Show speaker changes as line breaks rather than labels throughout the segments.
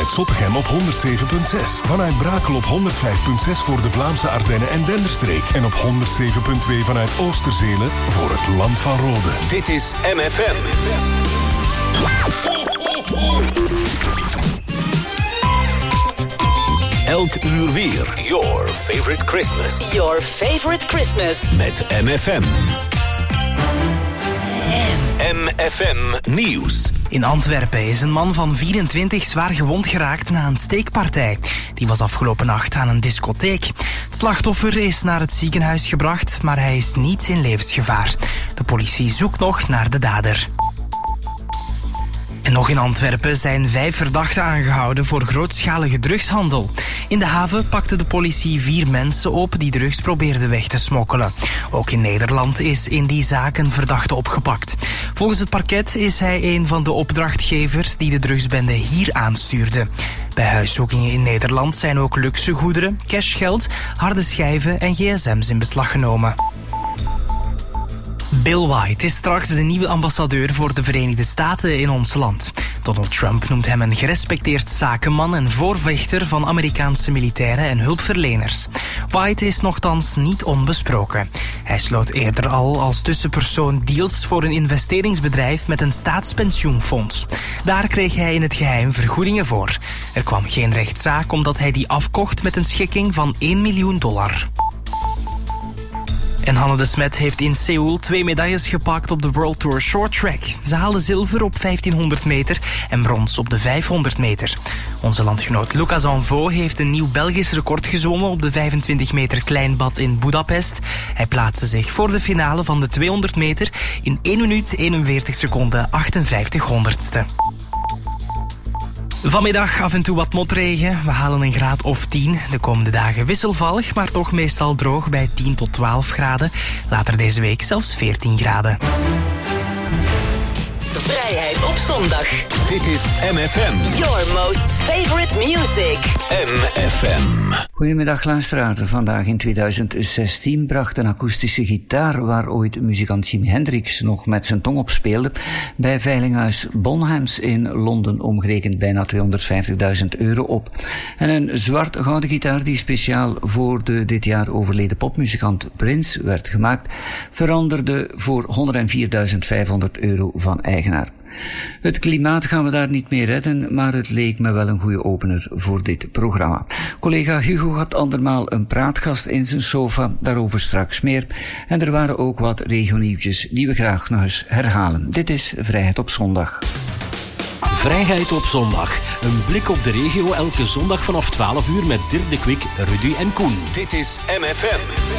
vanuit Zottegem op 107.6. Vanuit Brakel op 105.6 voor de Vlaamse Ardennen en Denderstreek. En op 107.2 vanuit Oosterzele voor het Land van Rode.
Dit is MFM. Elk uur weer. Your favorite Christmas.
Your favorite Christmas.
Met MFM. MFM Nieuws.
In Antwerpen is een man van 24 zwaar gewond geraakt na een steekpartij. Die was afgelopen nacht aan een discotheek. Het slachtoffer is naar het ziekenhuis gebracht, maar hij is niet in levensgevaar. De politie zoekt nog naar de dader. En nog in Antwerpen zijn 5 verdachten aangehouden voor grootschalige drugshandel. In de haven pakte de politie 4 mensen op die drugs probeerden weg te smokkelen. Ook in Nederland is in die zaak een verdachte opgepakt. Volgens het parket is hij een van de opdrachtgevers die de drugsbende hier aanstuurde. Bij huiszoekingen in Nederland zijn ook luxe goederen, cashgeld, harde schijven en gsm's in beslag genomen. Bill White is straks de nieuwe ambassadeur voor de Verenigde Staten in ons land. Donald Trump noemt hem een gerespecteerd zakenman en voorvechter van Amerikaanse militairen en hulpverleners. White is nochtans niet onbesproken. Hij sloot eerder al als tussenpersoon deals voor een investeringsbedrijf met een staatspensioenfonds. Daar kreeg hij in het geheim vergoedingen voor. Er kwam geen rechtszaak omdat hij die afkocht met een schikking van $1 miljoen. En Hanne de Smet heeft in Seoul 2 medailles gepakt op de World Tour Short Track. Ze haalde zilver op 1500 meter en brons op de 500 meter. Onze landgenoot Lucas Anvaux heeft een nieuw Belgisch record gezwommen op de 25 meter kleinbad in Budapest. Hij plaatste zich voor de finale van de 200 meter in 1 minuut 41 seconden 58 honderdste. Vanmiddag af en toe wat motregen. We halen een graad of 10. De komende dagen wisselvallig, maar toch meestal droog bij 10 tot 12 graden. Later deze week zelfs 14 graden.
Vrijheid op zondag.
Dit is MFM.
Your most favorite music.
MFM.
Goedemiddag luisteraar. Vandaag in 2016 bracht een akoestische gitaar waar ooit muzikant Jimi Hendrix nog met zijn tong op speelde bij veilinghuis Bonhams in Londen omgerekend bijna €250.000 op. En een zwart-gouden gitaar die speciaal voor de dit jaar overleden popmuzikant Prince werd gemaakt, veranderde voor €104.500 van eigenaar. Het klimaat gaan we daar niet meer redden, maar het leek me wel een goede opener voor dit programma. Collega Hugo had andermaal een praatgast in zijn sofa, daarover straks meer. En er waren ook wat regionieuwtjes die we graag nog eens herhalen. Dit is Vrijheid op zondag.
Vrijheid op zondag. Een blik op de regio elke zondag vanaf 12 uur met Dirk de Kwik, Rudy en Koen.
Dit is MFM.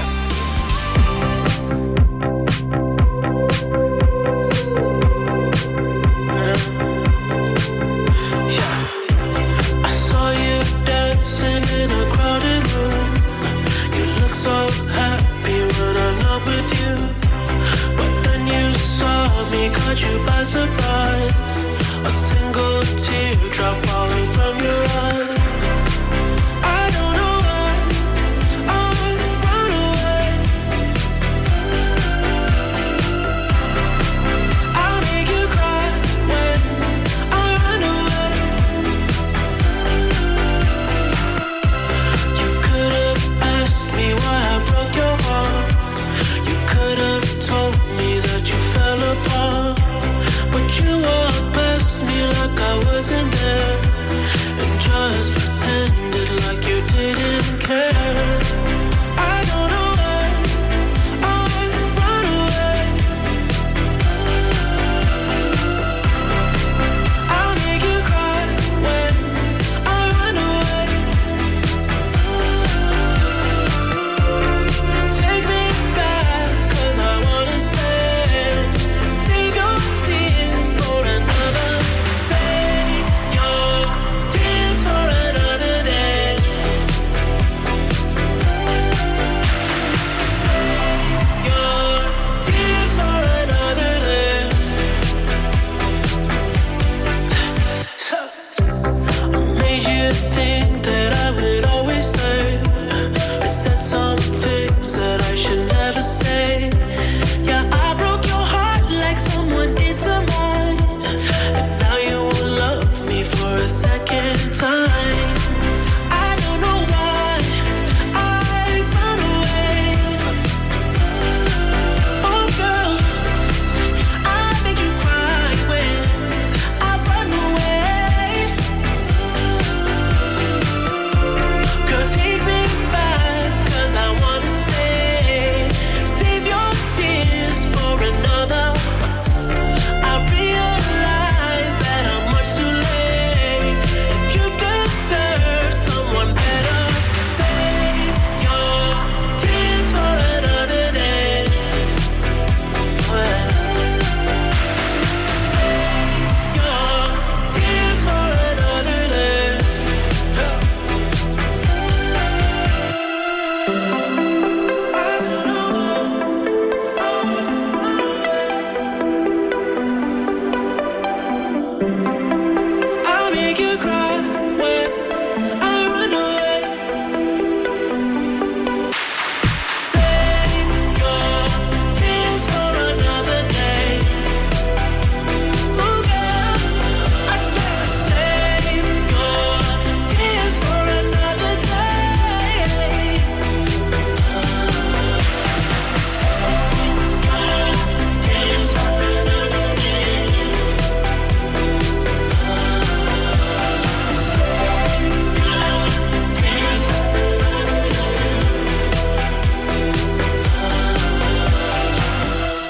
In a crowded room, you look so happy when I'm not with you. But then you saw me, caught you by surprise. A single teardrop falling from your eye. I don't know why I run away. I'll make you cry when I run away. Me why I broke your heart. You could have told me that you fell apart, but you walked past me like I wasn't there.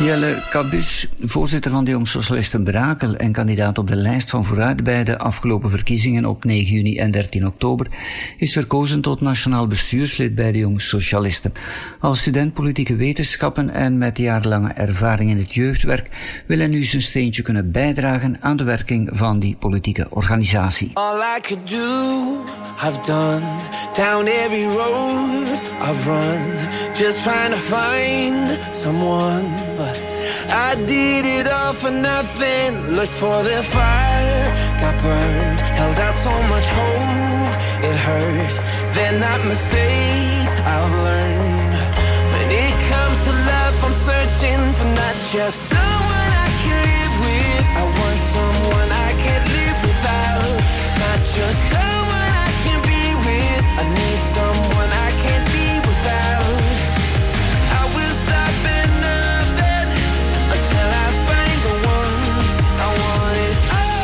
Jelle Cabus, voorzitter van de Jong Socialisten Brakel en kandidaat op de lijst van vooruit bij de afgelopen verkiezingen op 9 juni en 13 oktober, is verkozen tot nationaal bestuurslid bij de Jong Socialisten. Als student politieke wetenschappen en met jarenlange ervaring in het jeugdwerk wil hij nu zijn steentje kunnen bijdragen aan de werking van die politieke organisatie.
All I could do, I've done. Down every road I've run, just trying to find someone, but I did it all for nothing. Looked for the fire, got burned, held out so much hope, it hurt. They're not mistakes I've learned. When it comes to love, I'm searching for not just someone I can live with. I want someone I can't live without. Not just someone I can be with. I need someone I can't be without. I will stop at nothing until I find the one. I want it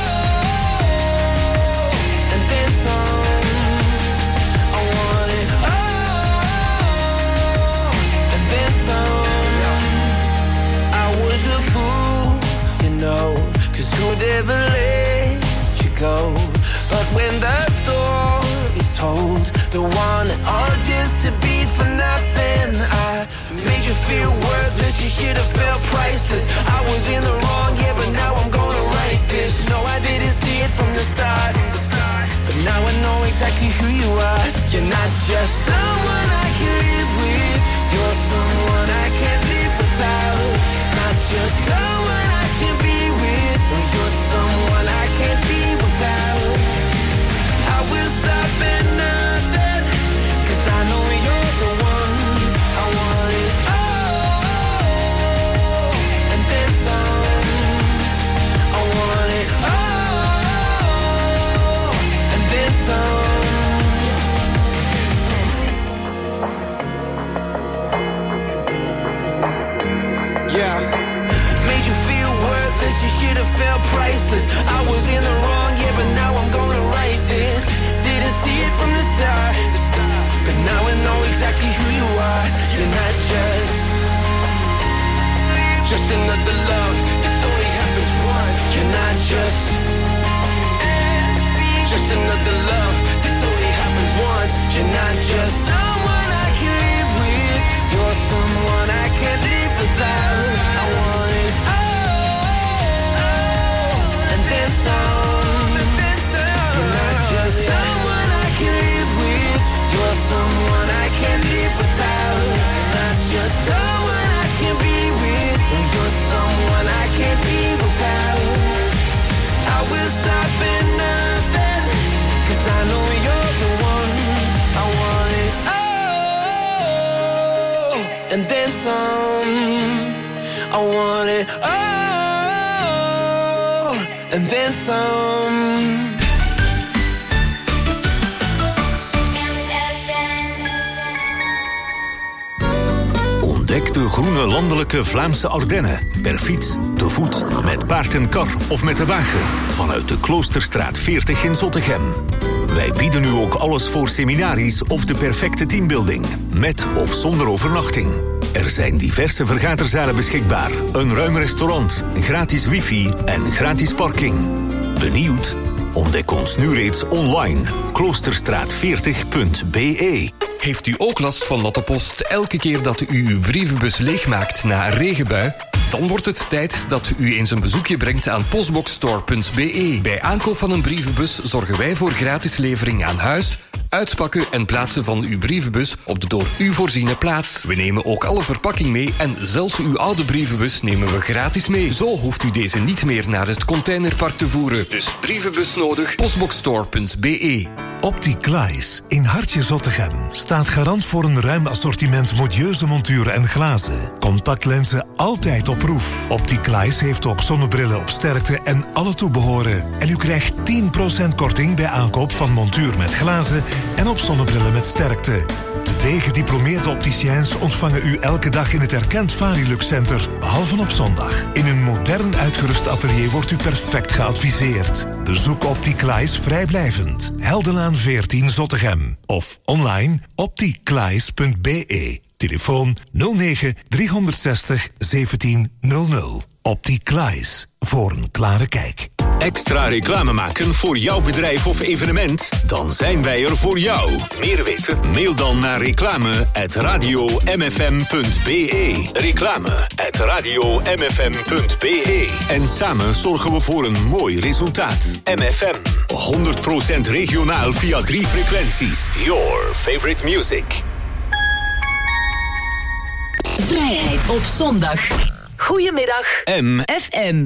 all, and then some. I want it all, and then some. I was a fool, you know, 'cause who'd ever let you go? But when the story's told, the one all just to be for nothing. I made you feel worthless, you should have felt priceless. I was in the wrong, yeah, but now I'm gonna write this. No, I didn't see it from the start, but now I know exactly who you are. You're not just someone I can live with. You're someone I can't live without. Not just someone I can be with. No, you're someone I can't be without. I will stop at nothing, 'cause I know you're the one. I want it all, and then some. I want it all, and then some. Yeah. Made you feel worthless, you should have felt priceless. I was in the wrong, yeah, but now I'm gonna write this. Didn't see it from the start, but now I know exactly who you are. You're not just another love. This only happens once. You're not just another love. This only happens once. You're not just someone I can live with. You're someone I can't live without. I want it all, and then some. You're not just someone I can live with. You're someone I can't live without. You're not just someone I can be with. You're someone I can't be without. I will stop at nothing, 'cause I know you're the one. I want it all, and then some. I want it all, and then some.
Ontdek de groene landelijke Vlaamse Ardennen. Per fiets, te voet, met paard en kar of met de wagen. Vanuit de Kloosterstraat 40 in Zottegem. Wij bieden nu ook alles voor seminaries of de perfecte teambuilding. Met of zonder overnachting. Er zijn diverse vergaderzalen beschikbaar. Een ruim restaurant, gratis wifi en gratis parking. Benieuwd? Ontdek ons nu reeds online. Kloosterstraat40.be.
Heeft u ook last van dat de post elke keer dat u uw brievenbus leegmaakt na een regenbui? Dan wordt het tijd dat u eens een bezoekje brengt aan postboxstore.be. Bij aankoop van een brievenbus zorgen wij voor gratis levering aan huis, uitpakken en plaatsen van uw brievenbus op de door u voorziene plaats. We nemen ook alle verpakking mee en zelfs uw oude brievenbus nemen we gratis mee. Zo hoeft u deze niet meer naar het containerpark te voeren. Dus brievenbus nodig, postboxstore.be.
Opticlies in Hartje Zottegem staat garant voor een ruim assortiment modieuze monturen en glazen. Contactlenzen altijd op proef. Opticlies heeft ook zonnebrillen op sterkte en alle toebehoren. En u krijgt 10% korting bij aankoop van montuur met glazen en op zonnebrillen met sterkte. 2 gediplomeerde opticiens ontvangen u elke dag in het erkend Varilux Center, behalve op zondag. In een modern uitgerust atelier wordt u perfect geadviseerd. Bezoek Opticlies vrijblijvend. Heldenlaan 14 Zottegem. Of online opticlies.be. Telefoon 09 360 1700. Opticlies, voor een klare kijk.
Extra reclame maken voor jouw bedrijf of evenement? Dan zijn wij er voor jou. Meer weten? Mail dan naar reclame@radiomfm.be. Reclame@radiomfm.be. En samen zorgen we voor een mooi resultaat. MFM. 100% regionaal via 3 frequenties. Your favorite music.
Vrijheid op zondag. Goedemiddag.
MFM.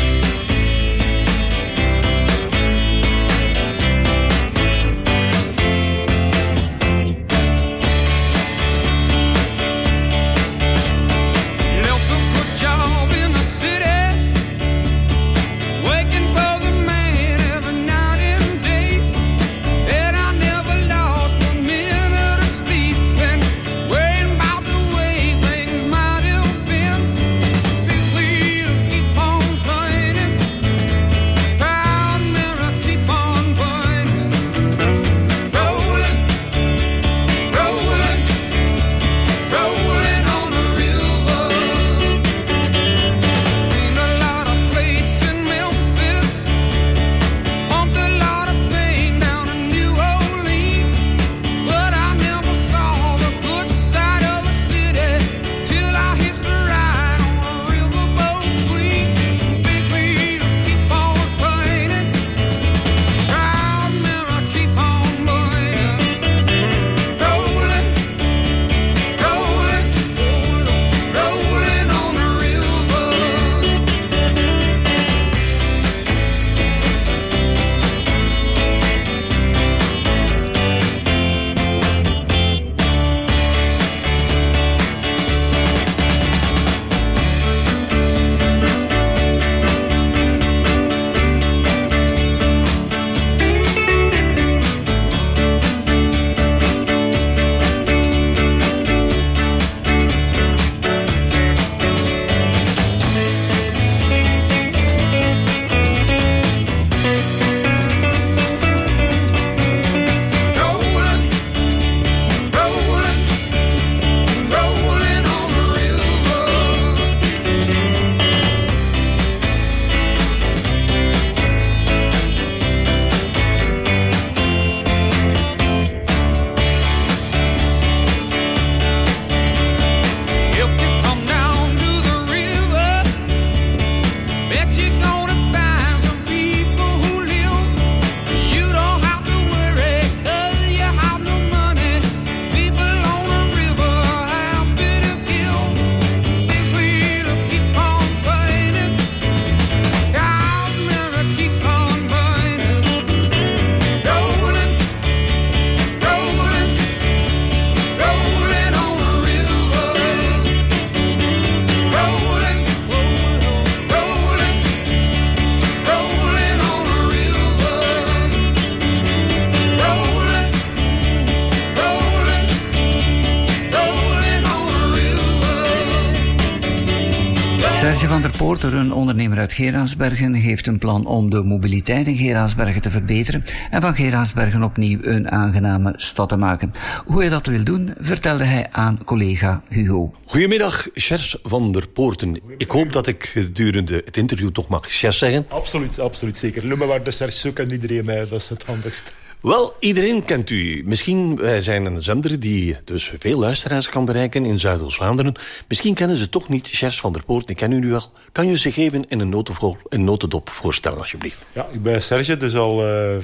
Serge van der Poorter, een ondernemer uit Geraardsbergen, heeft een plan om de mobiliteit in Geraardsbergen te verbeteren en van Geraardsbergen opnieuw een aangename stad te maken. Hoe hij dat wil doen, vertelde hij aan collega Hugo.
Goedemiddag, Serge van der Poorten. Ik hoop dat ik gedurende het interview toch mag Serge zeggen.
Absoluut, zeker. Noem me maar de Serge, zo kent iedereen mij, dat is het handigst.
Wel, iedereen kent u. Misschien, wij zijn een zender die dus veel luisteraars kan bereiken in Zuidoost-Vlaanderen. Misschien kennen ze toch niet Serge van der Poorten. Ik ken u nu al. Kan u zich even in een notendop voorstellen, alsjeblieft?
Ja, ik ben Serge, dus al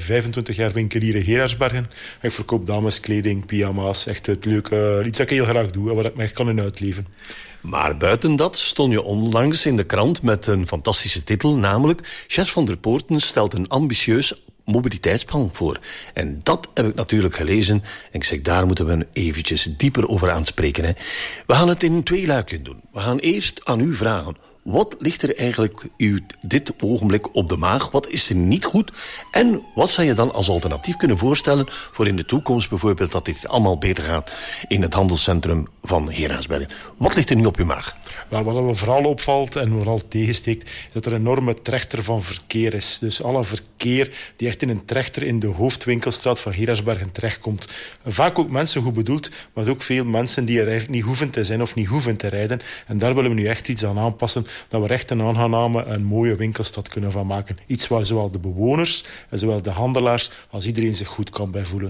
25 jaar winkelier in Geraardsbergen. Ik verkoop dameskleding, pyjama's, echt het leuke, iets dat ik heel graag doe en waar ik me echt kan in uitleven.
Maar buiten dat stond je onlangs in de krant met een fantastische titel, namelijk Serge van der Poorten stelt een ambitieus mobiliteitsplan voor. En dat heb ik natuurlijk gelezen. En ik zeg, daar moeten we eventjes dieper over aanspreken. Hè. We gaan het in 2 luiken doen. We gaan eerst aan u vragen. Wat ligt er eigenlijk u dit ogenblik op de maag? Wat is er niet goed? En wat zou je dan als alternatief kunnen voorstellen voor in de toekomst bijvoorbeeld dat dit allemaal beter gaat in het handelscentrum van Geraardsbergen? Wat ligt er nu op uw maag?
Wel, wat me vooral opvalt en vooral tegensteekt, is dat er een enorme trechter van verkeer is. Dus alle verkeer verkeer die echt in een trechter in de hoofdwinkelstraat van Geraardsbergen terechtkomt. Vaak ook mensen goed bedoeld, maar ook veel mensen die er eigenlijk niet hoeven te zijn of niet hoeven te rijden. En daar willen we nu echt iets aan aanpassen, dat we er echt een aangename en mooie winkelstad kunnen van maken. Iets waar zowel de bewoners, zowel de handelaars, als iedereen zich goed kan bij voelen.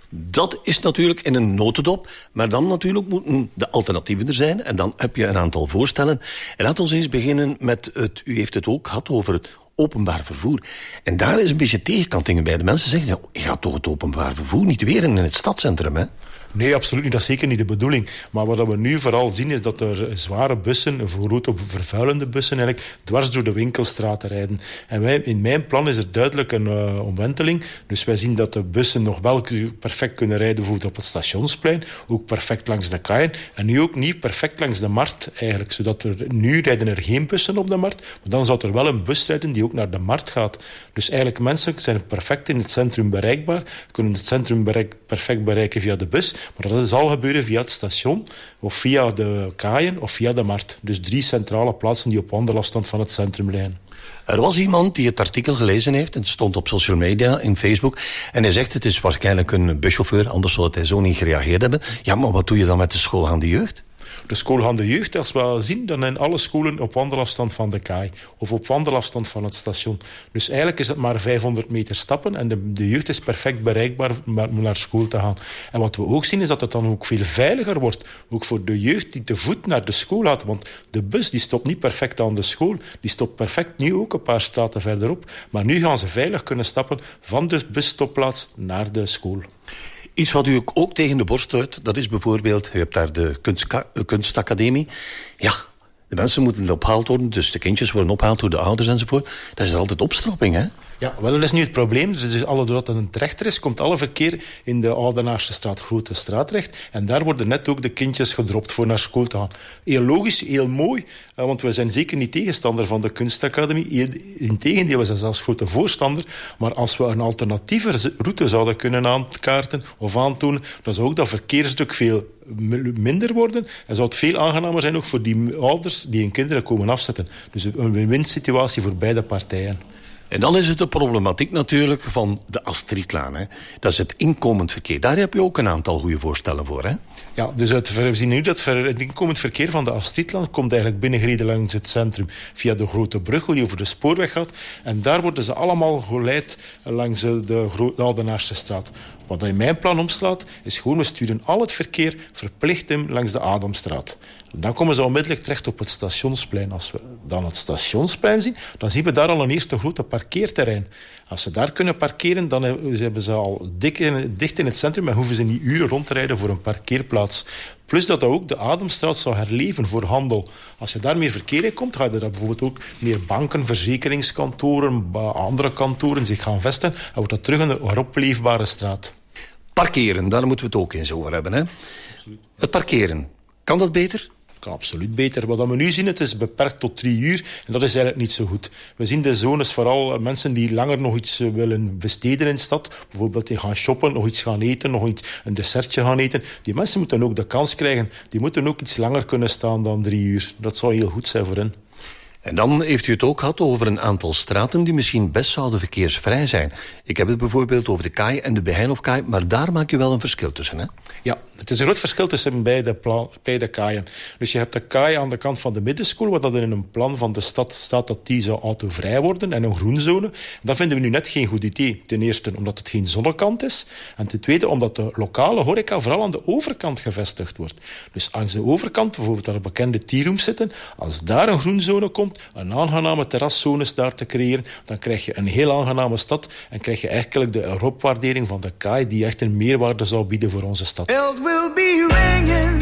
Dat is natuurlijk in een notendop, maar dan natuurlijk moeten de alternatieven er zijn. En dan heb je een aantal voorstellen. En laat ons eens beginnen met u heeft het ook gehad over het openbaar vervoer. En daar is een beetje tegenkantingen bij. De mensen zeggen, ja, je gaat toch het openbaar vervoer niet weer in het stadcentrum, hè?
Nee, absoluut niet. Dat is zeker niet de bedoeling. Maar wat we nu vooral zien is dat er zware bussen, grote vervuilende bussen eigenlijk, dwars door de winkelstraten rijden. En in mijn plan is er duidelijk een omwenteling. Dus wij zien dat de bussen nog wel perfect kunnen rijden, bijvoorbeeld op het Stationsplein, ook perfect langs de kaaien. En nu ook niet perfect langs de markt eigenlijk. Zodat nu rijden er geen bussen op de markt, maar dan zou er wel een bus rijden die ook naar de markt gaat. Dus eigenlijk mensen zijn perfect in het centrum bereikbaar, kunnen het centrum perfect bereiken via de bus. Maar dat zal gebeuren via het station, of via de kaaien, of via de markt. Dus 3 centrale plaatsen die op wandelafstand van het centrum liggen.
Er was iemand die het artikel gelezen heeft, en het stond op social media, in Facebook, en hij zegt, het is waarschijnlijk een buschauffeur, anders zou hij zo niet gereageerd hebben. Ja, maar wat doe je dan met de schoolgaande jeugd?
De schoolgaande jeugd, als we zien, dan zijn alle scholen op wandelafstand van de kaai. Of op wandelafstand van het station. Dus eigenlijk is het maar 500 meter stappen en de jeugd is perfect bereikbaar om naar school te gaan. En wat we ook zien is dat het dan ook veel veiliger wordt. Ook voor de jeugd die te voet naar de school gaat. Want de bus die stopt niet perfect aan de school. Die stopt perfect nu ook een paar straten verderop. Maar nu gaan ze veilig kunnen stappen van de busstopplaats naar de school.
Iets wat u ook tegen de borst houdt, dat is bijvoorbeeld, u hebt daar de kunstacademie. Ja, de mensen moeten opgehaald worden, dus de kindjes worden opgehaald door de ouders enzovoort. Dat is er altijd opstrapping, hè? Ja,
wel, dat is nu het probleem. Dus doordat het een trechter is, komt alle verkeer in de Oudenaarse straat, Grote Straat terecht. En daar worden net ook de kindjes gedropt voor naar school te gaan. Heel logisch, heel mooi, want we zijn zeker niet tegenstander van de kunstacademie. Integendeel, we zijn zelfs grote voorstander. Maar als we een alternatieve route zouden kunnen aankaarten of aantonen, dan zou ook dat verkeersstuk veel minder worden. En zou het veel aangenamer zijn ook voor die ouders die hun kinderen komen afzetten. Dus een win-win situatie voor beide partijen.
En dan is het de problematiek natuurlijk van de Astridlaan. Hè. Dat is het inkomend verkeer. Daar heb je ook een aantal goede voorstellen voor, hè?
Ja, dus we zien nu dat het inkomend verkeer van de Astridlaan komt eigenlijk binnengereden langs het centrum via de grote brug die over de spoorweg gaat. En daar worden ze allemaal geleid langs de Oudenaarse straat. Wat in mijn plan omslaat, is gewoon we sturen al het verkeer verplicht in langs de Adamstraat. Dan komen ze onmiddellijk terecht op het Stationsplein. Als we dan het Stationsplein zien, dan zien we daar al een eerste grote parkeerterrein. Als ze daar kunnen parkeren, dan hebben ze al dicht in het centrum en hoeven ze niet uren rond te rijden voor een parkeerplaats. Plus dat ook de Adamstraat zou herleven voor handel. Als je daar meer verkeer in komt, ga je er bijvoorbeeld ook meer banken, verzekeringskantoren, andere kantoren zich gaan vestigen. En wordt dat terug een heropleefbare straat.
Parkeren, daar moeten we het ook eens over hebben, hè? Absoluut. Het parkeren, kan dat beter?
Kan absoluut beter. Wat we nu zien, het is beperkt tot 3 uur. En dat is eigenlijk niet zo goed. We zien de zones vooral mensen die langer nog iets willen besteden in de stad. Bijvoorbeeld die gaan shoppen, nog iets gaan eten, een dessertje gaan eten. Die mensen moeten ook de kans krijgen. Die moeten ook iets langer kunnen staan dan 3 uur. Dat zou heel goed zijn voor hen.
En dan heeft u het ook gehad over een aantal straten die misschien best zouden verkeersvrij zijn. Ik heb het bijvoorbeeld over de Kaai en de Beheinhofkaai, maar daar maak je wel een verschil tussen, hè?
Ja, het is een groot verschil tussen beide kaaien. Dus je hebt de kaai aan de kant van de middenschool, waar dat in een plan van de stad staat dat die zou autovrij worden en een groenzone. Dat vinden we nu net geen goed idee. Ten eerste omdat het geen zonnekant is. En ten tweede omdat de lokale horeca vooral aan de overkant gevestigd wordt. Dus langs de overkant, bijvoorbeeld daar bekende tea-rooms zitten, als daar een groenzone komt, een aangename terraszones daar te creëren, dan krijg je een heel aangename stad en krijg je eigenlijk de heropwaardering van de kaai die echt een meerwaarde zou bieden voor onze stad.
Bells will be ringing,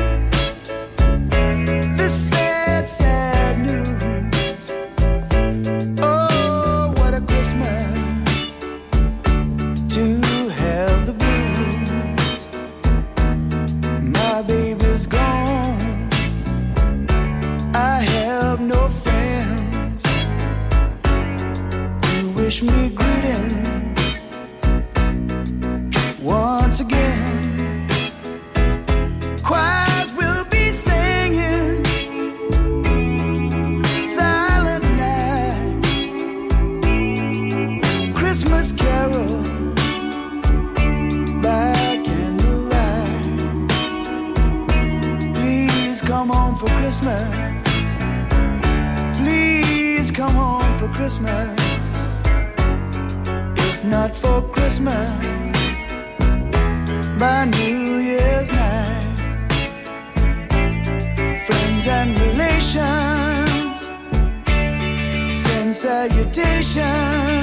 the sad, sad news. Oh, what a Christmas to have the blues. My baby's gone, I have no friends to wish me greeting once again. Choirs will be singing Silent Night.
Christmas carol by candlelight. Please come home for Christmas. Please come home for Christmas. If not for Christmas, by New Year's night. Friends and relations send salutations.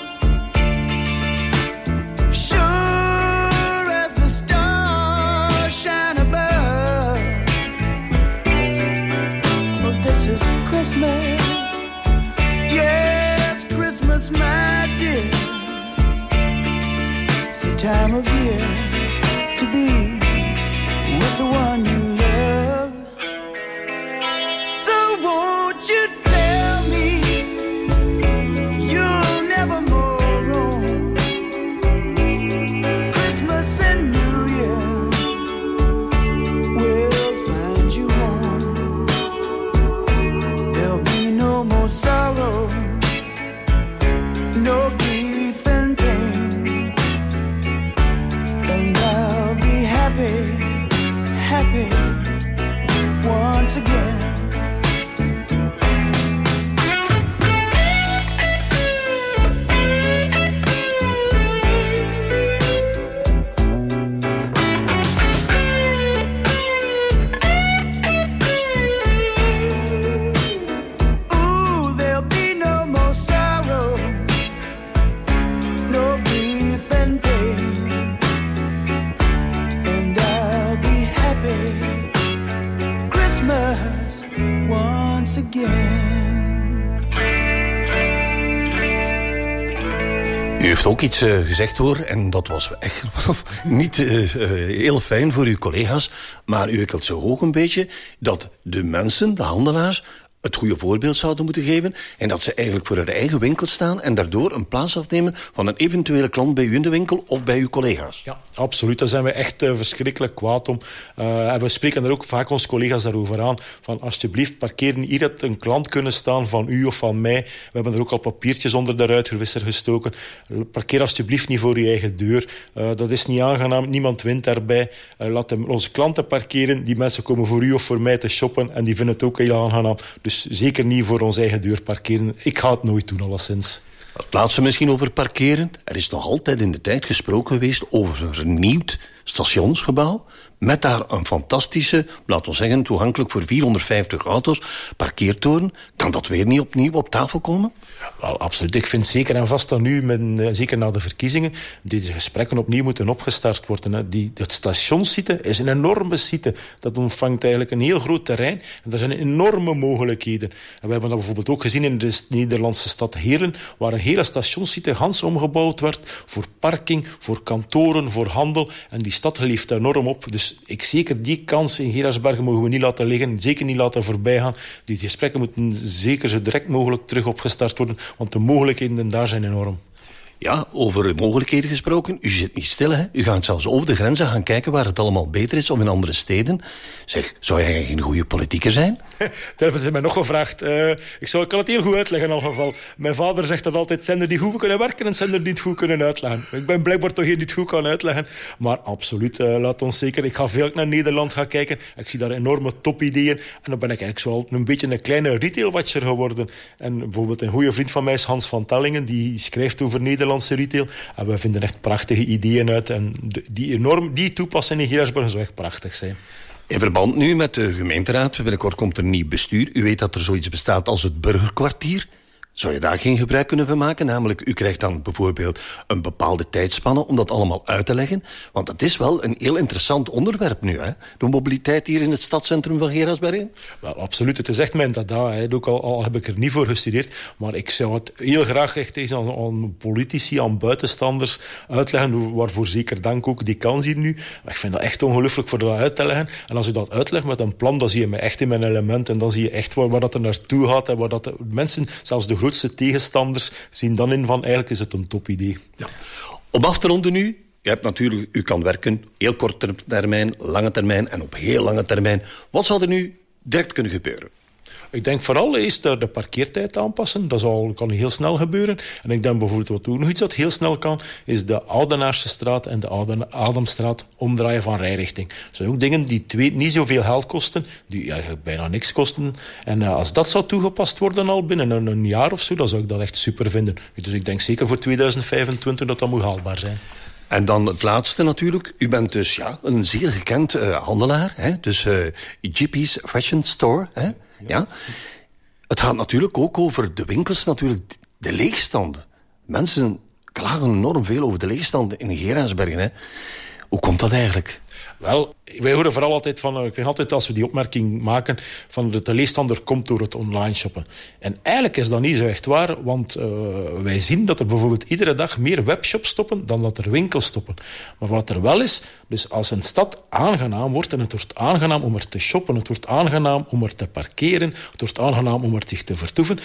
Sure as the stars shine above. Oh, this is Christmas. Yes, Christmas, my dear. It's the time of year to be with the one you love. So won't you tell me you'll never more roam? Christmas and New Year will find you home. There'll be no more sorrow, no grief and pain, and I'll be happy, happy once again. Ooh, there'll be no more sorrow, no grief and pain, and I'll be happy Christmas once again.
U heeft ook iets gezegd hoor, en dat was echt niet heel fijn voor uw collega's, maar u wikkelt zo ook een beetje dat de mensen, de handelaars, het goede voorbeeld zouden moeten geven en dat ze eigenlijk voor hun eigen winkel staan en daardoor een plaats afnemen van een eventuele klant bij u in de winkel of bij uw collega's.
Ja, absoluut. Daar zijn we echt verschrikkelijk kwaad om. En we spreken er ook vaak onze collega's daarover aan. Van alsjeblieft, parkeren hier had een klant kunnen staan van u of van mij. We hebben er ook al papiertjes onder de ruitverwisser gestoken. Parkeer alsjeblieft niet voor je eigen deur. Dat is niet aangenaam. Niemand wint daarbij. Laat onze klanten parkeren. Die mensen komen voor u of voor mij te shoppen en die vinden het ook heel aangenaam. Dus zeker niet voor onze eigen deur parkeren. Ik ga het nooit doen, alleszins.
Het laatste misschien over parkeren. Er is nog altijd in de tijd gesproken geweest over een vernieuwd stationsgebouw. Met daar een fantastische, laten we zeggen, toegankelijk voor 450 auto's, parkeertoren. Kan dat weer niet opnieuw op tafel komen?
Wel, absoluut. Ik vind zeker en vast dat nu, zeker na de verkiezingen, deze gesprekken opnieuw moeten opgestart worden. Hè. Het stationssite is een enorme site. Dat ontvangt eigenlijk een heel groot terrein. En er zijn enorme mogelijkheden. En we hebben dat bijvoorbeeld ook gezien in de Nederlandse stad Heerlen, waar een hele stationssite gans omgebouwd werd voor parking, voor kantoren, voor handel. En die stad leeft enorm op. Dus zeker die kans in Geraardsbergen mogen we niet laten liggen. Zeker niet laten voorbij gaan. Die gesprekken moeten zeker zo direct mogelijk terug opgestart worden. Want de mogelijkheden daar zijn enorm.
Ja, over mogelijkheden gesproken. U zit niet stil, hè? U gaat zelfs over de grenzen gaan kijken waar het allemaal beter is of in andere steden. Zeg, zou jij geen goede politieker zijn?
Dat hebben ze mij nog gevraagd. Ik kan het heel goed uitleggen in elk geval. Mijn vader zegt dat altijd, zijn er die goed kunnen werken en zijn er niet goed kunnen uitleggen. Ik ben blijkbaar toch hier niet goed kan uitleggen. Maar absoluut, laat ons zeker. Ik ga veel naar Nederland gaan kijken. Ik zie daar enorme topideeën. En dan ben ik eigenlijk zo een beetje een kleine retailwatcher geworden. En bijvoorbeeld een goede vriend van mij is Hans van Tellingen. Die schrijft over Nederlandse retail. En we vinden echt prachtige ideeën uit. En die toepassing in Geraardsbergen zou echt prachtig zijn.
In verband nu met de gemeenteraad, binnenkort komt er een nieuw bestuur. U weet dat er zoiets bestaat als het burgerkwartier. Zou je daar geen gebruik kunnen van maken? Namelijk, u krijgt dan bijvoorbeeld een bepaalde tijdspanne om dat allemaal uit te leggen. Want dat is wel een heel interessant onderwerp nu, hè? De mobiliteit hier in het stadscentrum van Geraardsbergen.
Wel, absoluut. Het is echt mijn dada. Hè. Ook al heb ik er niet voor gestudeerd. Maar ik zou het heel graag echt eens aan politici, aan buitenstanders uitleggen. Waarvoor zeker dank ook die kans hier nu. Maar ik vind dat echt ongelooflijk voor dat uit te leggen. En als ik dat uitleg met een plan, dan zie je me echt in mijn element. En dan zie je echt waar dat er naartoe gaat. En waar dat de mensen, zelfs de grootste tegenstanders, zien dan in van eigenlijk is het een topidee.
Ja. Om af te ronden nu. U kan werken, heel korte termijn, lange termijn en op heel lange termijn. Wat zou er nu direct kunnen gebeuren?
Ik denk vooral eerst de parkeertijd aanpassen. Dat kan heel snel gebeuren. En ik denk bijvoorbeeld wat ook nog iets dat heel snel kan, is de Oudenaarse straat en de Adamstraat omdraaien van rijrichting. Dat zijn ook dingen die niet zoveel geld kosten, die eigenlijk bijna niks kosten. En als dat zou toegepast worden al binnen een jaar of zo, dan zou ik dat echt super vinden. Dus ik denk zeker voor 2025 dat moet haalbaar zijn.
En dan het laatste natuurlijk. U bent dus een zeer gekend handelaar. Hè? Dus Jippy's Fashion Store. Hè? Ja. Het gaat natuurlijk ook over de winkels, natuurlijk de leegstand. Mensen klagen enorm veel over de leegstand in Geraardsbergen. Hè? Hoe komt dat eigenlijk?
Wel, wij horen vooral altijd van, ik krijg altijd als we die opmerking maken, van de leegstand er komt door het online shoppen. En eigenlijk is dat niet zo echt waar, want wij zien dat er bijvoorbeeld iedere dag meer webshops stoppen dan dat er winkels stoppen. Maar wat er wel is, dus als een stad aangenaam wordt, en het wordt aangenaam om er te shoppen, het wordt aangenaam om er te parkeren, het wordt aangenaam om er zich te vertoeven,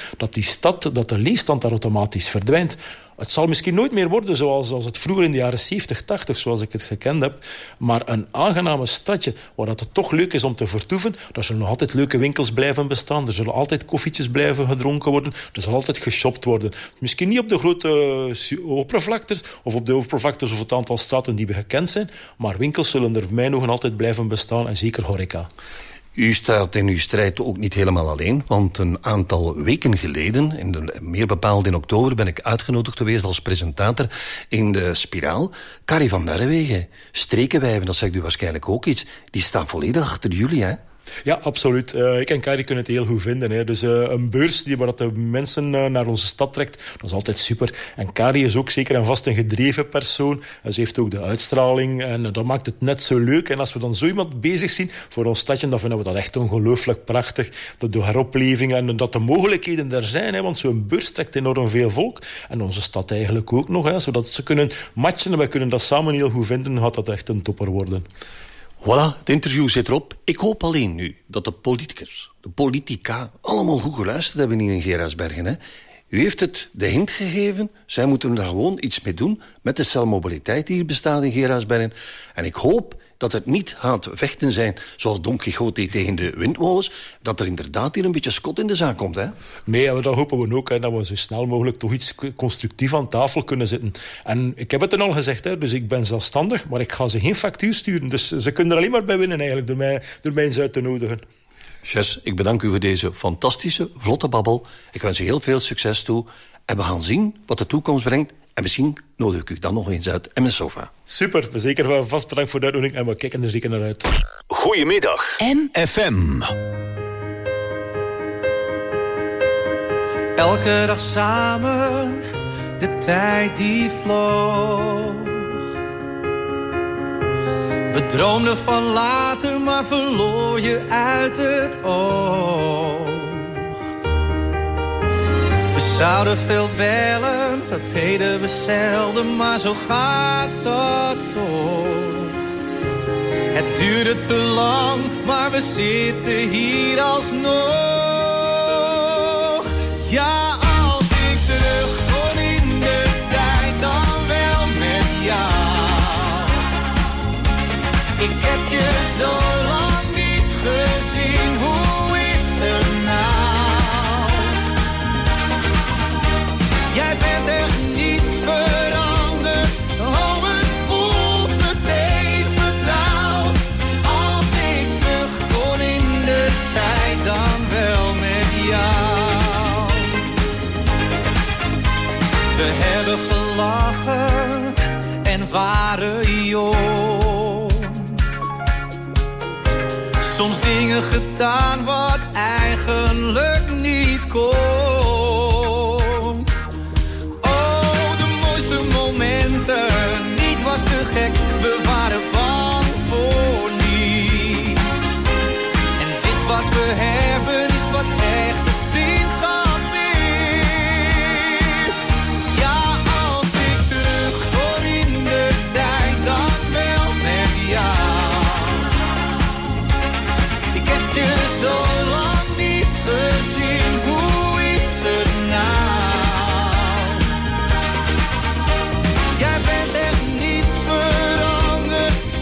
dat de leegstand daar automatisch verdwijnt. Het zal misschien nooit meer worden zoals het vroeger in de jaren 70, 80, zoals ik het gekend heb. Maar een aangename stadje waar het toch leuk is om te vertoeven, daar zullen nog altijd leuke winkels blijven bestaan. Er zullen altijd koffietjes blijven gedronken worden. Er zal altijd geshopt worden. Misschien niet op de grote oppervlaktes of op de oppervlaktes of het aantal straten die we gekend zijn. Maar winkels zullen er voor mij nog altijd blijven bestaan en zeker horeca.
U staat in uw strijd ook niet helemaal alleen, want een aantal weken geleden, meer bepaald in oktober, ben ik uitgenodigd geweest als presentator in de Spiraal. Carrie van Merwegen, Strekenwijven, dat zegt u waarschijnlijk ook iets, die staan volledig achter jullie, hè?
Ja, absoluut. Ik en Carrie kunnen het heel goed vinden. Hè. Dus een beurs waar de mensen naar onze stad trekt, dat is altijd super. En Carrie is ook zeker en vast een gedreven persoon. Ze heeft ook de uitstraling en dat maakt het net zo leuk. En als we dan zo iemand bezig zien voor ons stadje, dan vinden we dat echt ongelooflijk prachtig. Dat de heropleving en dat de mogelijkheden er zijn. Hè, want zo'n beurs trekt enorm veel volk. En onze stad eigenlijk ook nog. Hè, zodat ze kunnen matchen en wij kunnen dat samen heel goed vinden. Gaat dat echt een topper worden.
Voilà, het interview zit erop. Ik hoop alleen nu dat de politicus, de politica, allemaal goed geluisterd hebben hier in Geraardsbergen. Hè? U heeft het de hint gegeven. Zij moeten er gewoon iets mee doen met de celmobiliteit die hier bestaat in Geraardsbergen. En ik hoop dat het niet gaat vechten zijn zoals Don Quixote tegen de windmolens, dat er inderdaad hier een beetje schot in de zaak komt, hè?
Nee, dat hopen we ook, hè, dat we zo snel mogelijk toch iets constructief aan tafel kunnen zitten. En ik heb het al gezegd, hè, dus ik ben zelfstandig, maar ik ga ze geen factuur sturen. Dus ze kunnen er alleen maar bij winnen eigenlijk, door mij eens uit te nodigen.
Jess, ik bedank u voor deze fantastische, vlotte babbel. Ik wens u heel veel succes toe. En we gaan zien wat de toekomst brengt. En misschien nodig ik u dan nog eens uit in mijn sofa.
Super, zeker vast bedankt voor de uitnodiging en we kijken er zeker naar uit.
Goedemiddag, FM.
Elke dag samen, de tijd die vloog. We droomden van later, maar verloor je uit het oog. We zouden veel bellen, dat deden we zelden, maar zo gaat dat toch. Het duurde te lang, maar we zitten hier alsnog. Ja, als ik terug kon in de tijd, dan wel met jou. Ik heb je zo lang niet gezien, hoe is het nou? Jij bent echt niets veranderd, oh het voelt meteen vertrouwd. Als ik terug kon in de tijd, dan wel met jou. We hebben gelachen en waren jong. Soms dingen gedaan wat eigenlijk niet kon. Oh, de mooiste momenten, niets was te gek, we waren bang voor niets. En dit wat we hebben is wat echte vriendschap is. Ja, als ik terug kon in de tijd, dan wel met jou. Ik heb je zo lang niet gezien, hoe is het nou? Jij bent echt niets veranderd,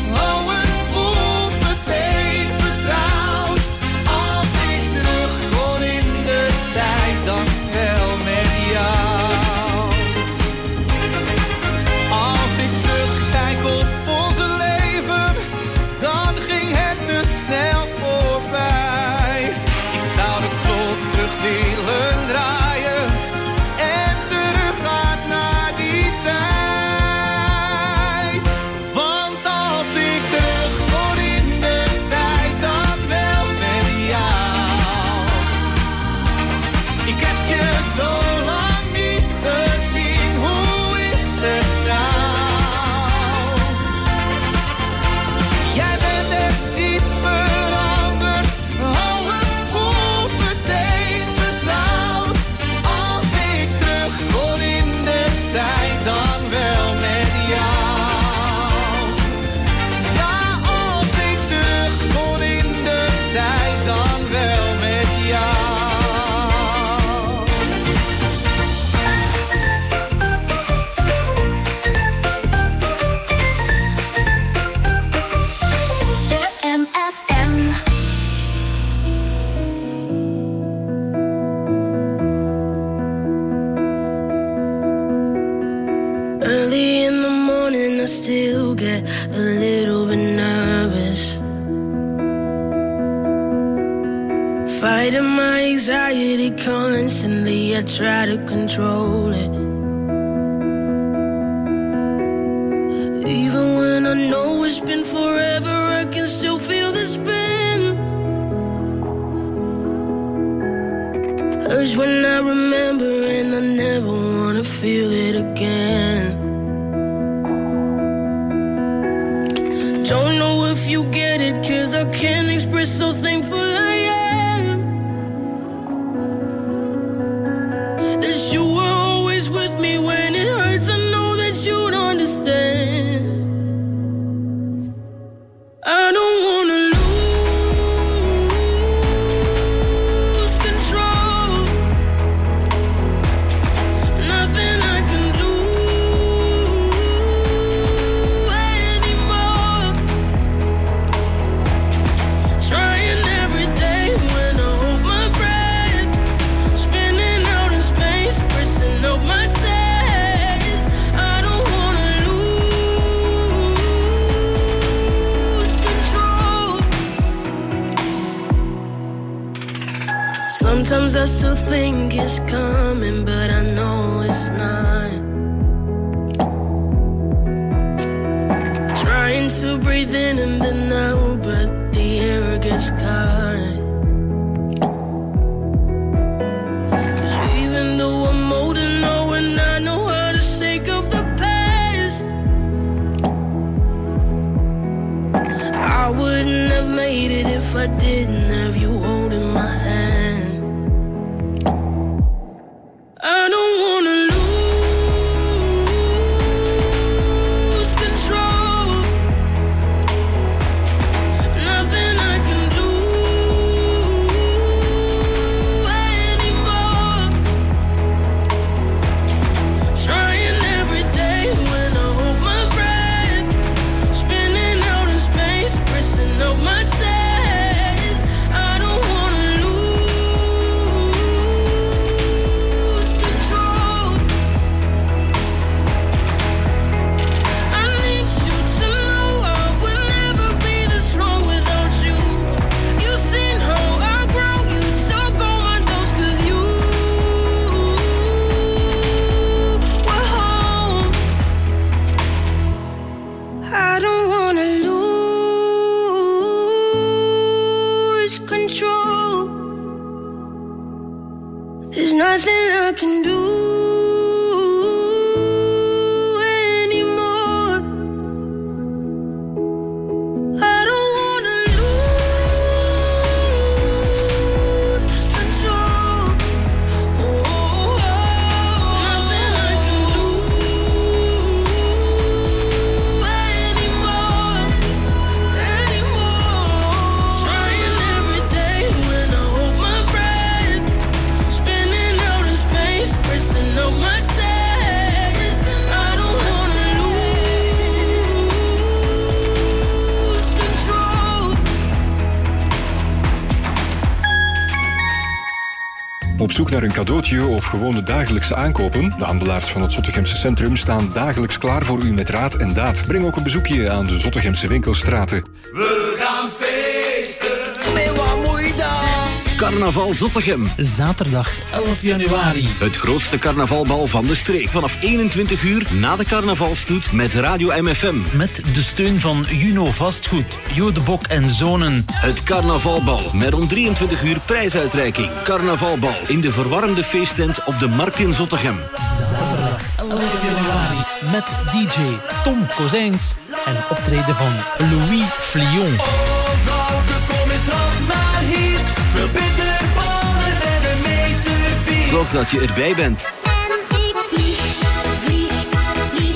dan wel met jou. Ja, als ik terug kon in de tijd, dan wel met jou.
Early in the morning, I still get a little bit nervous. Fighting my anxiety constantly, I try to control it. Even when I know it's been forever, I can still feel the spin. Urge when I remember, and I never wanna feel it again. Don't know if you get it, 'cause I can't express how thankful I am that you were always with me when it hurts. I know that you'd understand. I don't wanna lose control. Nothing I can do anymore. Trying every day when I hold my breath, spinning out in space, pressing up my chest. I don't wanna lose control. Sometimes I still think it's coming, but I know it's not. Trying to breathe in and then out, but the air gets caught. 'Cause even though I'm old and know, and I know how to shake off the past, I wouldn't have made it if I didn't have you holding my hand. I don't wanna lose control. Nothing I can do anymore. Trying every day when I hold my breath, spinning out in space, pressing up my chest. I don't wanna lose control. I need you to know I would never be this strong without you. You've seen how I grow, you took all my doubts 'cause you were home. I don't wanna lose control. There's nothing I can do anymore. I don't wanna lose control. Nothing I can do anymore. Trying every day when I hold my breath, spinning out in space, pressing up my chest. I don't wanna lose control.
Op zoek naar een cadeautje of gewoon de dagelijkse aankopen? De handelaars van het Zottegemse centrum staan dagelijks klaar voor u met raad en daad. Breng ook een bezoekje aan de Zottegemse winkelstraten.
We gaan feesten. Nee, wat moet je dan?
Carnaval Zottegem.
Zaterdag 11 januari.
Het grootste carnavalbal van de streek. Vanaf 21 uur na de carnavalstoet met Radio MFM.
Met de steun van Juno Vastgoed, Jo de Bok en Zonen.
Het carnavalbal met rond 23 uur prijsuitreiking. Carnavalbal in de verwarmde feesttent op de Markt in Zottegem.
Zaterdag 11 januari. Met DJ Tom Kozijns en optreden van Louis Flion.
Zorg dat je erbij bent.
En ik vlieg, vlieg, vlieg.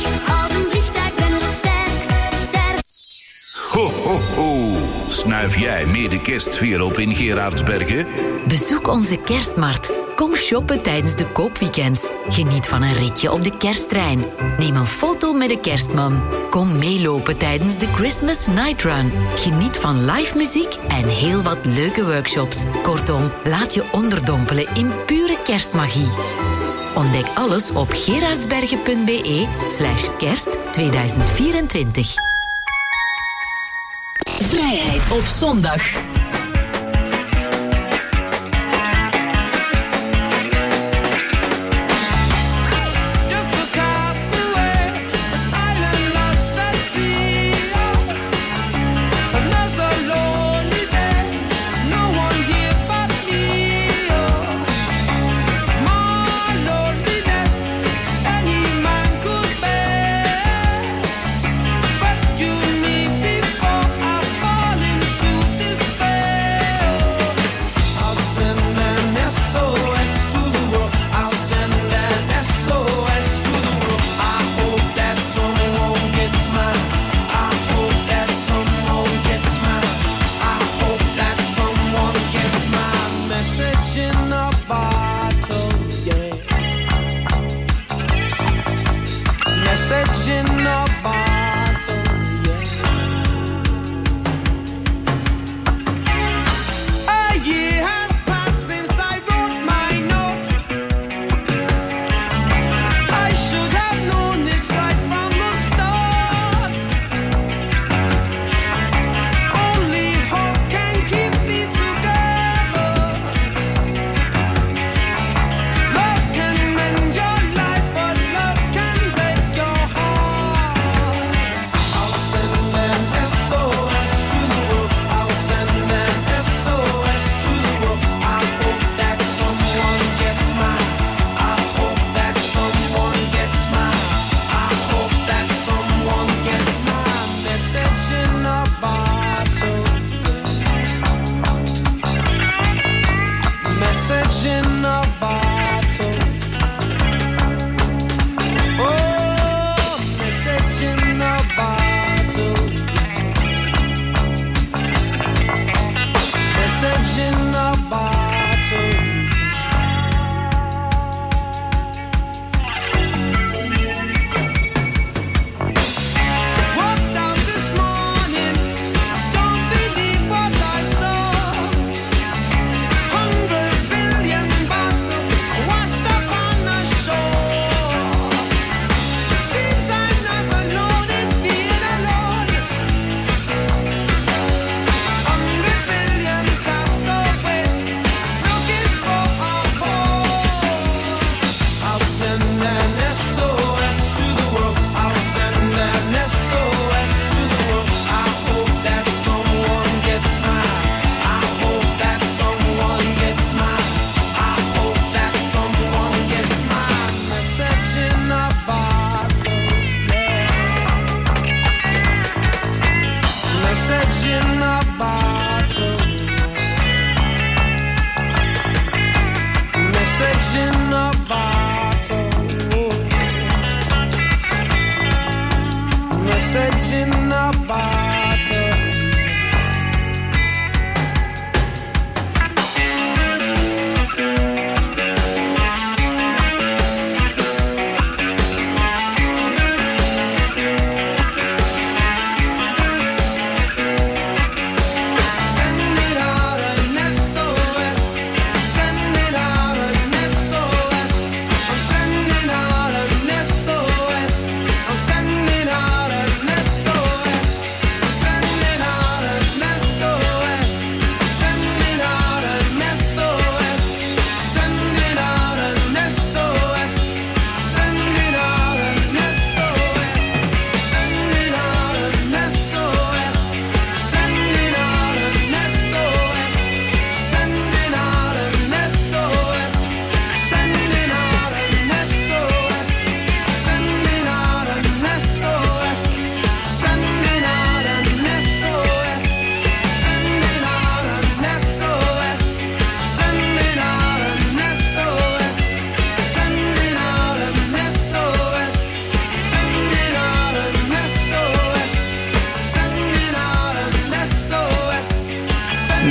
Snuif jij meer de kerstsfeer op in Gerardsbergen?
Bezoek onze kerstmarkt. Kom shoppen tijdens de koopweekends. Geniet van een ritje op de kersttrein. Neem een foto met de kerstman. Kom meelopen tijdens de Christmas Night Run. Geniet van live muziek en heel wat leuke workshops. Kortom, laat je onderdompelen in pure kerstmagie. Ontdek alles op gerardsbergen.be/kerst 2024.
Vrijheid op zondag.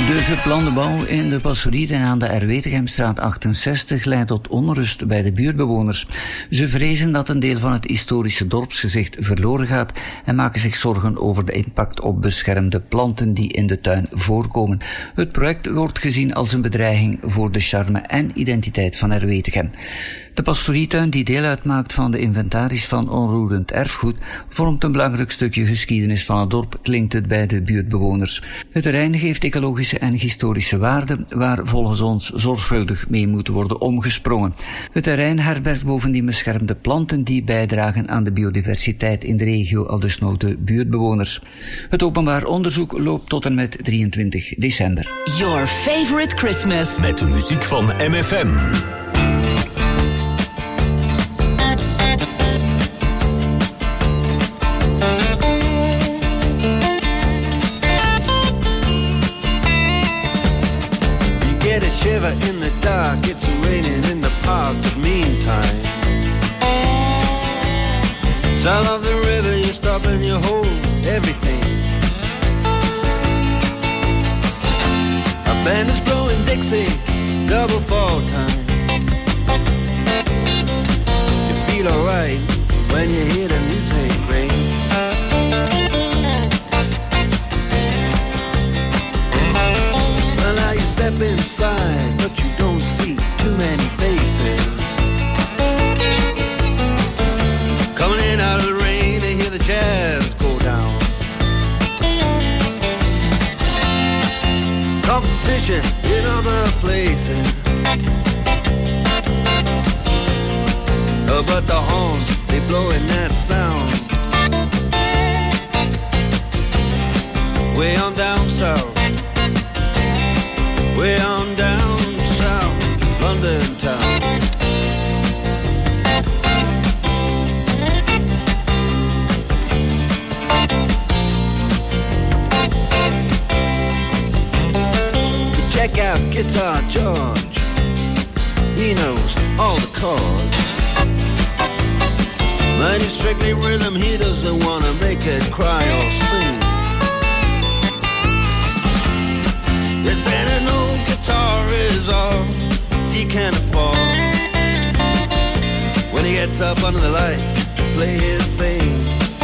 De geplande bouw in de pastorie en aan de Erwetegemstraat 68 leidt tot onrust bij de buurtbewoners. Ze vrezen dat een deel van het historische dorpsgezicht verloren gaat en maken zich zorgen over de impact op beschermde planten die in de tuin voorkomen. Het project wordt gezien als een bedreiging voor de charme en identiteit van Erwetegem. De pastorietuin, die deel uitmaakt van de inventaris van onroerend erfgoed, vormt een belangrijk stukje geschiedenis van het dorp, klinkt het bij de buurtbewoners. Het terrein geeft ecologische en historische waarden, waar volgens ons zorgvuldig mee moet worden omgesprongen. Het terrein herbergt bovendien beschermde planten die bijdragen aan de biodiversiteit in de regio, aldus nog de buurtbewoners. Het openbaar onderzoek loopt tot en met 23 december.
Your favorite Christmas.
Met de muziek van MFM.
Shiver in the dark, it's raining in the park, but meantime sound of the river, you stop and you hold everything. A band is blowing Dixie, double fall time. You feel alright when you hear the music ring. Step inside, but you don't see too many faces. Coming in out of the rain to hear the jazz go down. Competition in other places. But the horns, they blowing that sound. Way on down south. Way on down south, London town. Check out Guitar George, he knows all the chords. But he's strictly rhythm, he doesn't wanna make it cry or sing. Instead an old guitar is all he can afford. When he gets up under the lights to play his thing.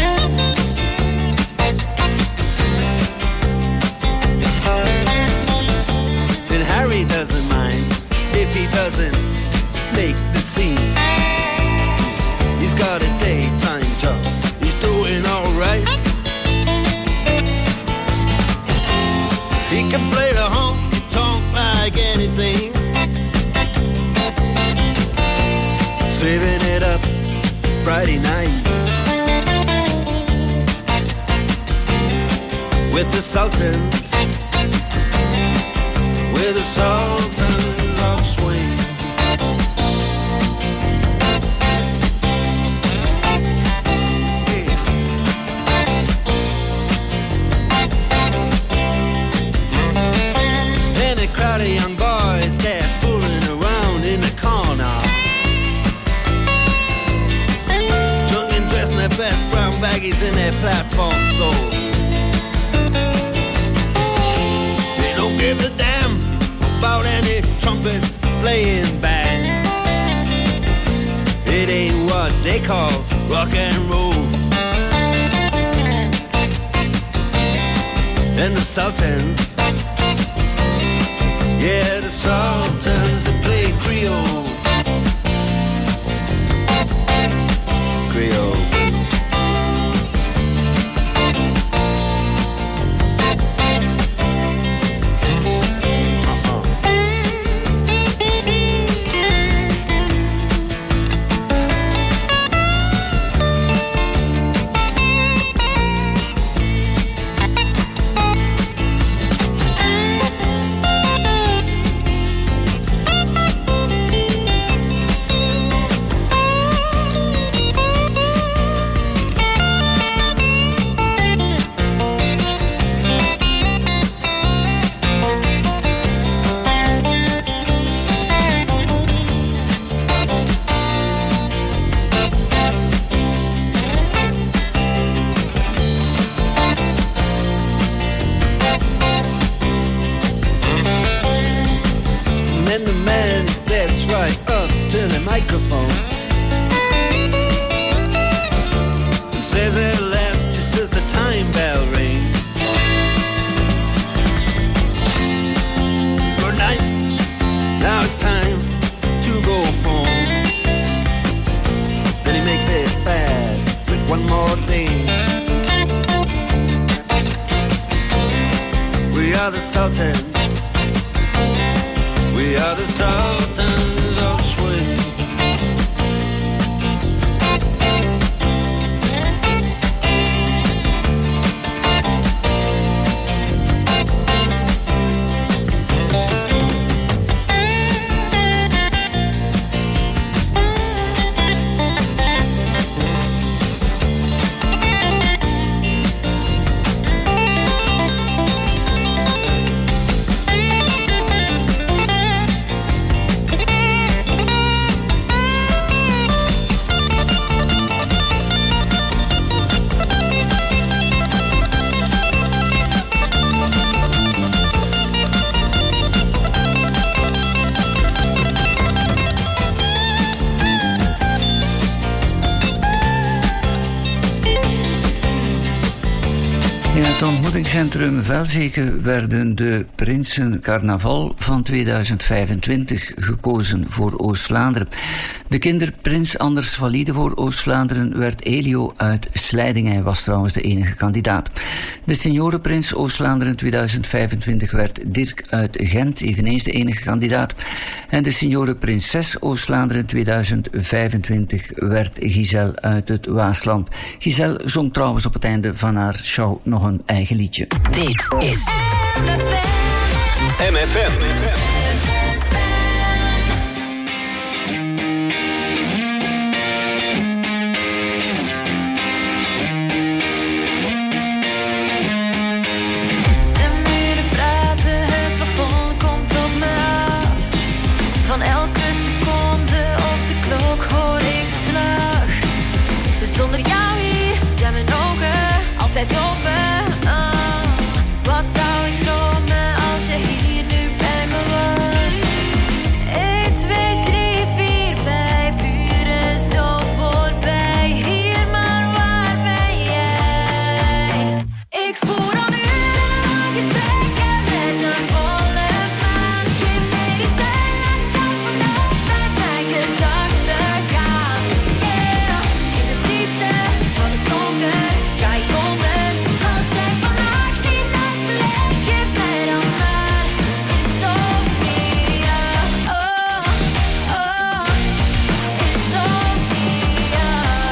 And Harry doesn't mind if he doesn't make the scene. He's got a daytime job, he's doing alright. He can play the honky-tonk like anything. Saving it up Friday night with the Sultans, with the Sultans of Swing. Crowd of young boys, they're fooling around in the corner. Drunk and dressed in their best brown baggies in their platform soles. They don't give a damn about any trumpet playing band. It ain't what they call rock and roll. And the Sultans, yeah, the Sultans that play Creole. Creole. We are the Sultans. We are the Sultans of Swing.
In het ontmoetingscentrum Velzeke werden de Prinsen Carnaval van 2025 gekozen voor Oost-Vlaanderen. De kinderprins Anders Valide voor Oost-Vlaanderen werd Elio uit Slijding. Hij was trouwens de enige kandidaat. De seniorenprins Oost-Vlaanderen 2025 werd Dirk uit Gent, eveneens de enige kandidaat. En de seniorenprinses Oost-Vlaanderen 2025 werd Giselle uit het Waasland. Giselle zong trouwens op het einde van haar show nog een eigen liedje.
Dit is
MFM.
Van elke seconde op de klok hoor ik de slag. Zonder jou hier zijn mijn ogen altijd open. Wat zou ik dromen als je hier nu bij me woont? 1, 2, 3, 4, 5 uren zo voorbij. Hier, maar waar ben jij? Ik voer al urenlang gesprekken met een volle maan. Geen medicijn laat jou vannacht uit mijn gedachten gaan. Yeah, in het diepste van het donker ga ik onder. Als jij vannacht niet naast me ligt, geef mij dan maar insomnia. Oh, oh, insomnia.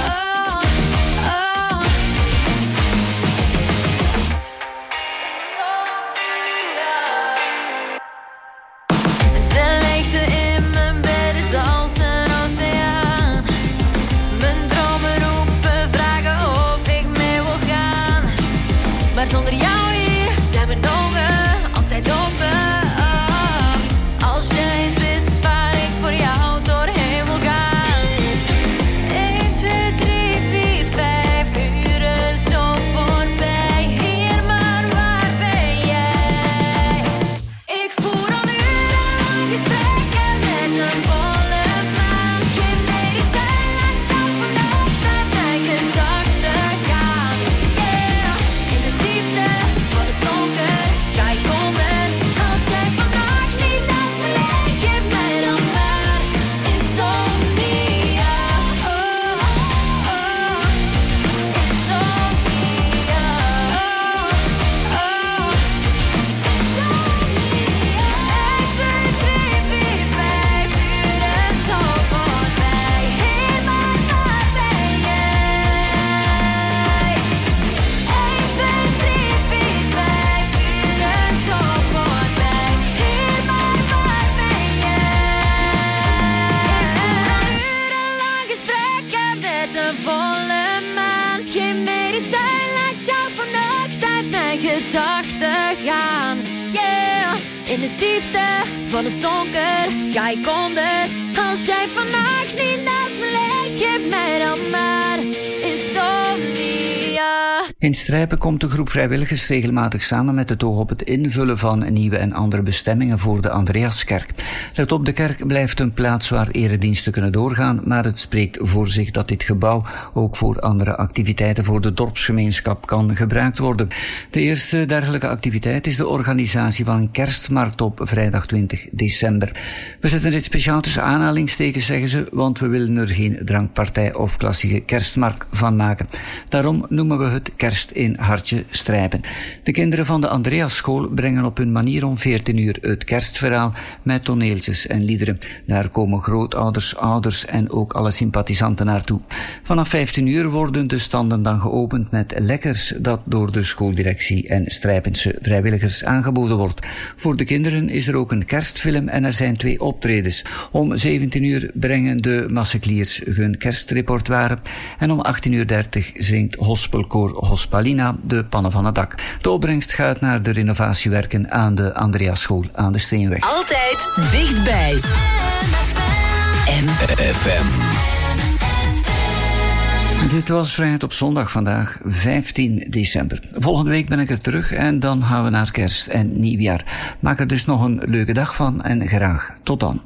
De leegte in mijn bed is als een oceaan. Mijn dromen roepen, vragen of ik mee wil gaan. Maar zonder jou hier zijn mijn ogen altijd open. Als jij eens wist waar ik voor jou doorheen wil gaan. 1, 2, 3, 4, 5 uren zo voorbij. Hier, maar waar ben jij? Ik voer al urenlang gesprekken met een volle maan. Geen medicijn laat jou vannacht uit mijn gedachten gaan. Yeah, in het diepste van het donker ga ik onder. Als jij vannacht niet naast me ligt, geef mij dan maar insomnia. Oh, oh, insomnia. Oh, oh, insomnia. 1, 2, 3, 4, 5 uren zo voorbij. Hier, maar waar ben jij? 1, 2, 3, 4, 5 uren zo voorbij. Hier, maar waar ben jij? Ik voer al urenlang gesprekken met een volle maan. Geen medicijn laat jou vannacht uit mijn gedachten gaan. Yeah, in het diepste van het donker ga ik onder. Als jij vannacht niet naast me ligt, geef mij dan maar insomnia.
In Strijpen komt de groep vrijwilligers regelmatig samen met het oog op het invullen van nieuwe en andere bestemmingen voor de Andreaskerk. Let op, de kerk blijft een plaats waar erediensten kunnen doorgaan, maar het spreekt voor zich dat dit gebouw ook voor andere activiteiten voor de dorpsgemeenschap kan gebruikt worden. De eerste dergelijke activiteit is de organisatie van een kerstmarkt op vrijdag 20 december. We zetten dit speciaal tussen aanhalingstekens, zeggen ze, want we willen er geen drankpartij of klassieke kerstmarkt van maken. Daarom noemen we het Kerst in Hartje Strijpen. De kinderen van de Andreasschool brengen op hun manier om 14 uur het kerstverhaal met toneeltjes en liederen. Daar komen grootouders, ouders en ook alle sympathisanten naartoe. Vanaf 15 uur worden de standen dan geopend met lekkers dat door de schooldirectie en Strijpense vrijwilligers aangeboden wordt. Voor de kinderen is er ook een kerstfilm en er zijn 2 optredens. Om 17 uur brengen de Massekliers hun kerstrepertoire en om 18:30 zingt Hospelkoor Hospalina de pannen van het dak. De opbrengst gaat naar de renovatiewerken aan de Andreasschool aan de Steenweg.
Altijd dichtbij.
FM.
Dit was Vrijheid op zondag, vandaag 15 december. Volgende week ben ik er terug en dan gaan we naar kerst en nieuwjaar. Maak er dus nog een leuke dag van en graag tot dan.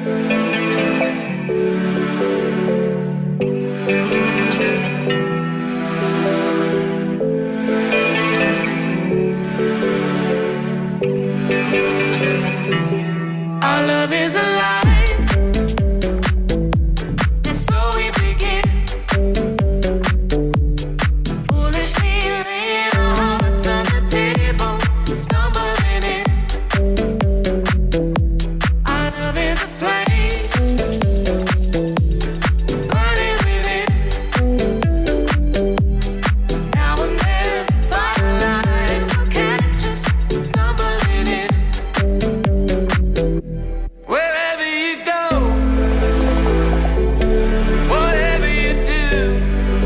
Our love is alive, and so we begin. Foolishly laying our hearts on the table, stumbling in. Our love is a flame, burning within. Now and then, firelight will catch us stumbling in. Wherever you go, whatever you do,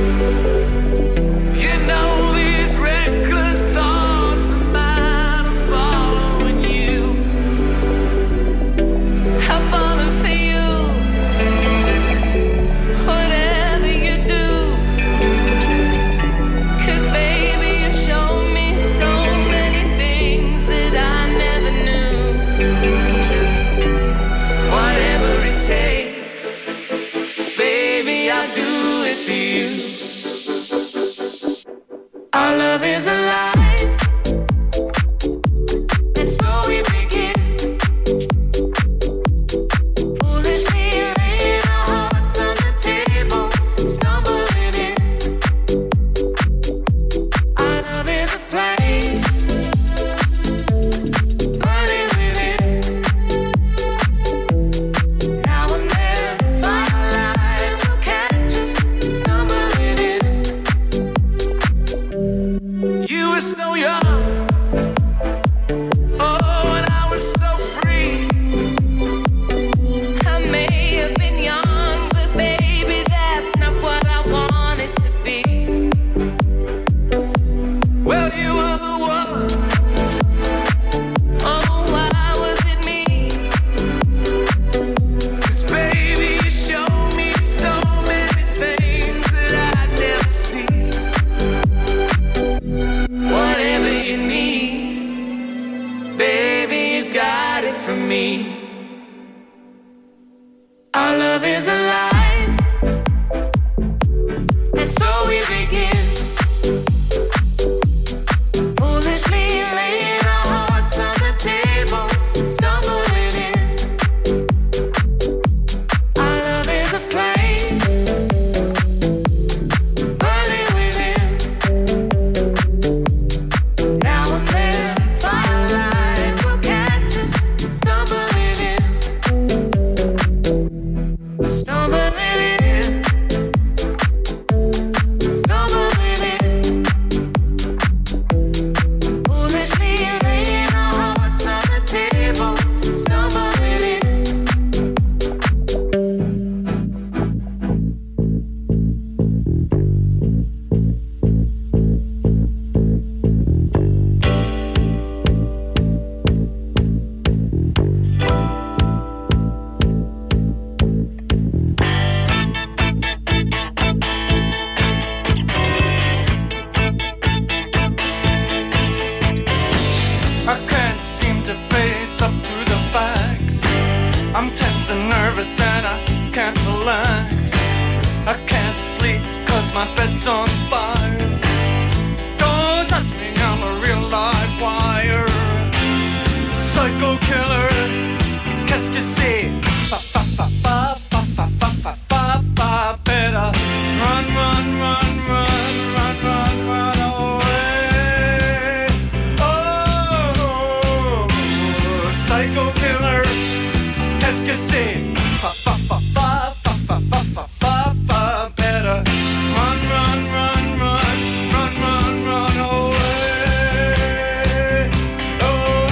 you know these reckless thoughts of mine are following you.
I'm falling for you. Whatever you do, 'cause baby you show me so many things that I never knew.
Whatever it takes, baby, I'll do it for you. Our love is alive, and so we begin. Foolishly laying our hearts on the table, stumbling in. Our love is a flame, burning within. Now and then, firelight will catch us stumbling in. You were my bed's on fire. Don't touch me, I'm a real live wire. Psycho killer, qu'est-ce que c'est? Fa fa fa fa fa fa fa fa fa fa. Better run, run, run, run, run, run, run away. Oh, psycho killer, qu'est-ce que c'est? Fa fa fa fa fa fa fa fa fa fa. Better run, run, run, run, run, run, run away. Oh,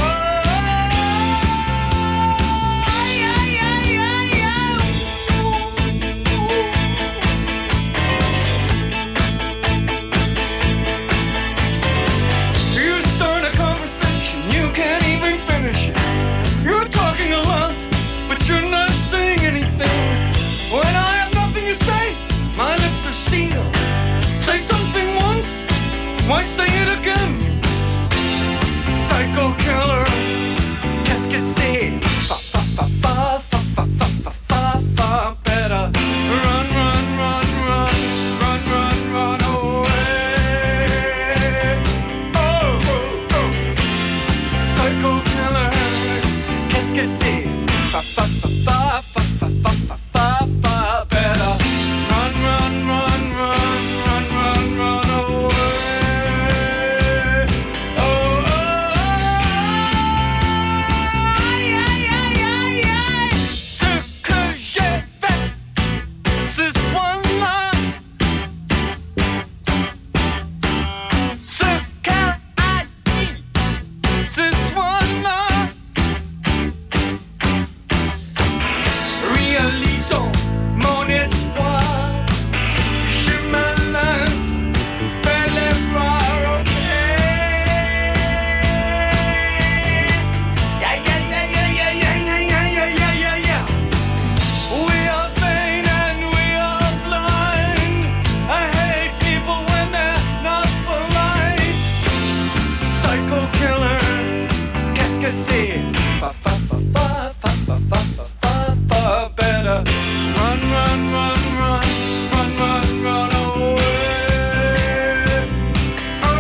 you start a conversation, you can't even finish it. You're talking a lot, but you're not saying anything. When I have nothing to say, my lips are sealed. Say something once, why say